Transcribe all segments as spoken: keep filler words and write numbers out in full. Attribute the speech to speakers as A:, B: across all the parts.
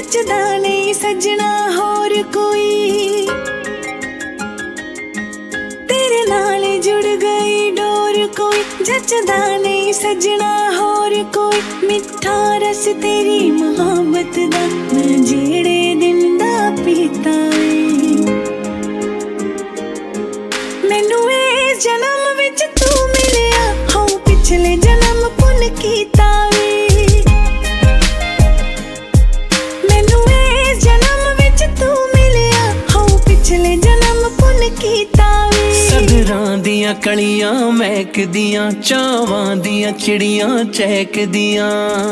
A: जचदा नहीं सजना होर कोई, तेरे नाल जुड़ गई डोर कोई। जचदा नहीं सजना होर कोई, मिठा रस तेरी मोहब्बत दा मैं जेड़े दिन दा पीता वे। मैनू इस जन्म विच तू मिलिया, हाँ पिछले जन्म पुन कीता वे। मैनू इस जन्म विच तू मिलिया, हाँ पिछले जन्म पुन कीता वे।
B: सदरां दियां कलियां महकदियां, चावां दियां चिड़ियां चहकदियां।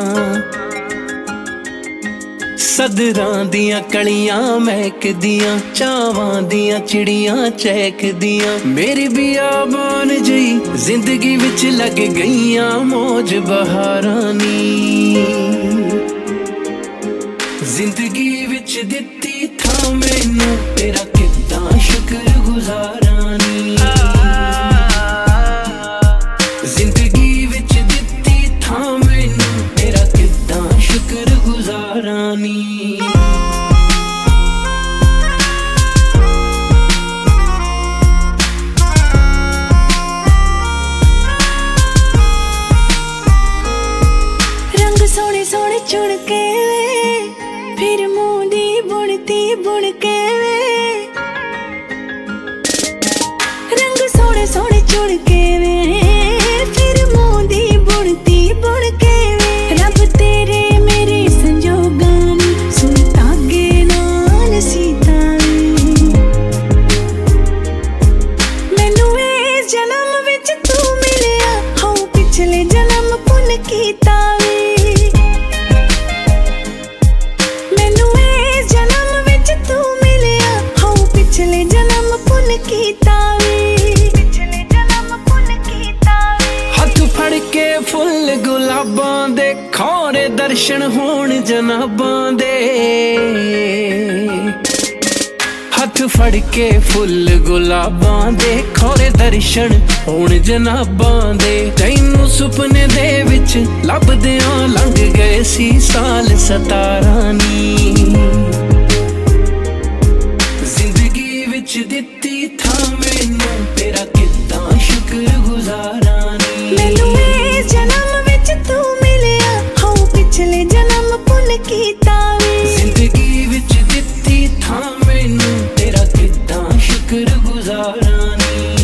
B: सदरां दियां कलियां महकदियां, चावां दियां चिड़ियां चहकदियां। मेरी बियाबान जई जिंदगी विच लग गईयां मौज बहारां नी। जिंदगी विच दित्ती थां मैनू तेरा किद्दां शुक्र गुजारां नी। जिंदगी विच दित्ती थां मैनू तेरा किद्दां शुक्र गुजारां नी।
A: रंग सोहणे सोहणे चुन के फिर मूंह दी बुनती बुन के वे। रंग सोहणे सोहणे चुन के वे, फिर मूंह दी बुनती बुन के वे। रब तेरे मेरे संजोगां नी, सुई धागे नाल सीता वे। मैनू इस जन्म विच तू मिलिया, हाँ पिछले जन्म पुन कीता वे। मैनू इस जन्म विच तू मिलिया, हाँ पिछले जन्म पुन कीता वे। पिछले जन्म पुन कीता वे।
B: हथ फड़ के फुल गुलाबां दे, खौरे दर्शन होण जनाबां दे। हथ फड़ के फुल गुलाबां दे, खौरे दर्शन होण जनाबां दे। तैनू सुपने दे विच लभदियां लंघ गए सी साल सतारां नी। जिंदगी विच दित्ती थां मैनू तेरा किद्दां शुक्र गुजारां नी।
A: मैनू इस जन्म विच तू मिलिया, हाँ पिछले जन्म पुन कीता वे।
B: जिंदगी विच दित्ती थां मैनू तेरा किद्दां शुक्र गुजारां नी।